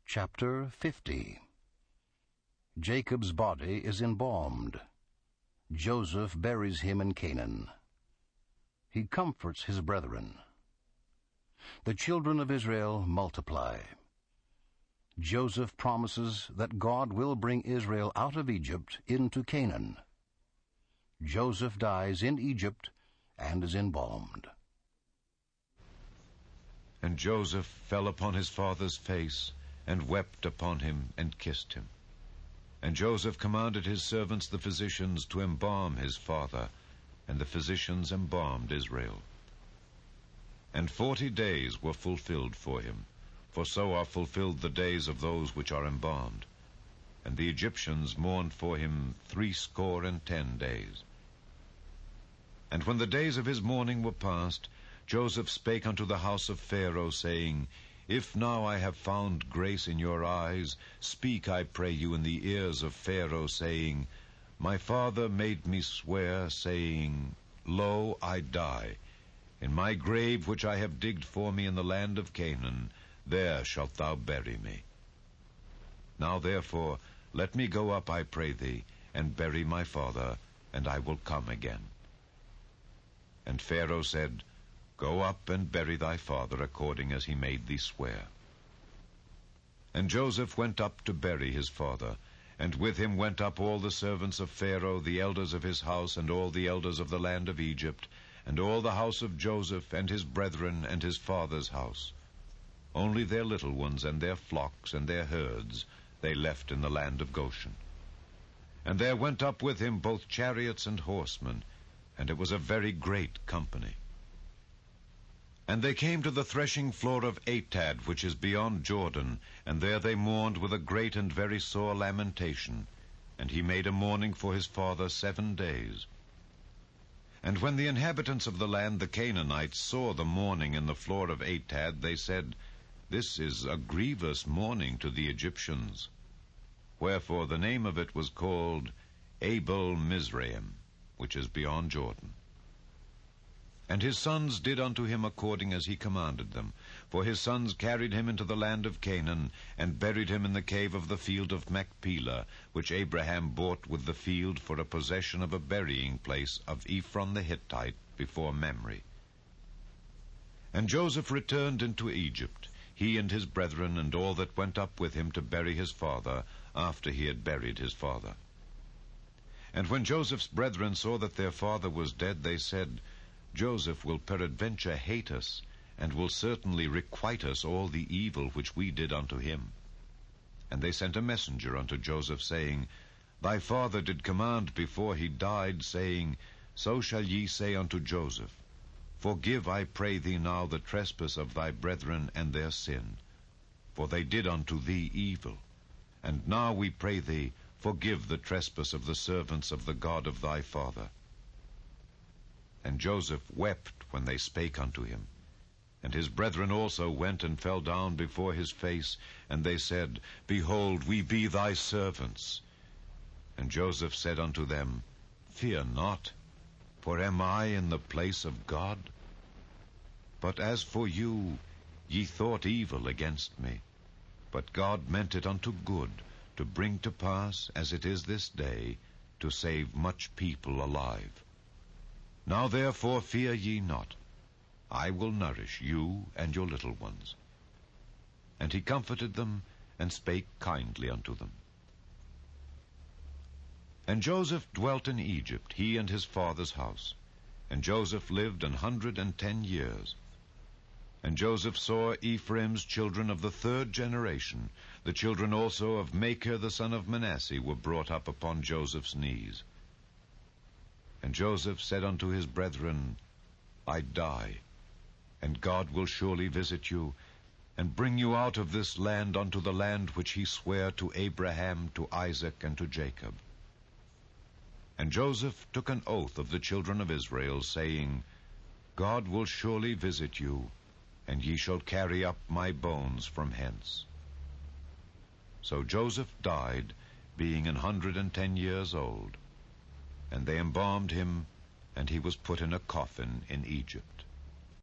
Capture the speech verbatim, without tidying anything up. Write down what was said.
Chapter fifty. Jacob's body is embalmed. Joseph buries him in Canaan. He comforts his brethren. The children of Israel multiply. Joseph promises that God will bring Israel out of Egypt into Canaan. Joseph dies in Egypt and is embalmed. And Joseph fell upon his father's face, and wept upon him, and kissed him. And Joseph commanded his servants the physicians to embalm his father, and the physicians embalmed Israel. And forty days were fulfilled for him, for so are fulfilled the days of those which are embalmed. And the Egyptians mourned for him threescore and ten days. And when the days of his mourning were past, Joseph spake unto the house of Pharaoh, saying, If now I have found grace in your eyes, speak, I pray you, in the ears of Pharaoh, saying, My father made me swear, saying, Lo, I die. In my grave which I have digged for me in the land of Canaan, there shalt thou bury me. Now therefore let me go up, I pray thee, and bury my father, and I will come again. And Pharaoh said, Go up and bury thy father according as he made thee swear. And Joseph went up to bury his father, and with him went up all the servants of Pharaoh, the elders of his house, and all the elders of the land of Egypt, and all the house of Joseph, and his brethren, and his father's house. Only their little ones, and their flocks, and their herds, they left in the land of Goshen. And there went up with him both chariots and horsemen, and it was a very great company. And they came to the threshing floor of Atad, which is beyond Jordan, and there they mourned with a great and very sore lamentation. And he made a mourning for his father seven days. And when the inhabitants of the land, the Canaanites, saw the mourning in the floor of Atad, they said, This is a grievous mourning to the Egyptians. Wherefore the name of it was called Abel Mizraim, which is beyond Jordan. And his sons did unto him according as he commanded them. For his sons carried him into the land of Canaan, and buried him in the cave of the field of Machpelah, which Abraham bought with the field for a possession of a burying place of Ephron the Hittite before Mamre. And Joseph returned into Egypt, he and his brethren, and all that went up with him to bury his father, after he had buried his father. And when Joseph's brethren saw that their father was dead, they said, Joseph will peradventure hate us, and will certainly requite us all the evil which we did unto him. And they sent a messenger unto Joseph, saying, Thy father did command before he died, saying, So shall ye say unto Joseph, Forgive, I pray thee now, the trespass of thy brethren and their sin, for they did unto thee evil. And now we pray thee, forgive the trespass of the servants of the God of thy father. And Joseph wept when they spake unto him. And his brethren also went and fell down before his face, and they said, Behold, we be thy servants. And Joseph said unto them, Fear not, for am I in the place of God? But as for you, ye thought evil against me, but God meant it unto good, to bring to pass, as it is this day, to save much people alive. Now therefore fear ye not. I will nourish you and your little ones. And he comforted them, and spake kindly unto them. And Joseph dwelt in Egypt, he and his father's house. And Joseph lived an hundred and ten years. And Joseph saw Ephraim's children of the third generation. The children also of Machir the son of Manasseh were brought up upon Joseph's knees. And Joseph said unto his brethren, I die, and God will surely visit you, and bring you out of this land unto the land which he sware to Abraham, to Isaac, and to Jacob. And Joseph took an oath of the children of Israel, saying, God will surely visit you, and ye shall carry up my bones from hence. So Joseph died, being an hundred and ten years old. And they embalmed him, and he was put in a coffin in Egypt.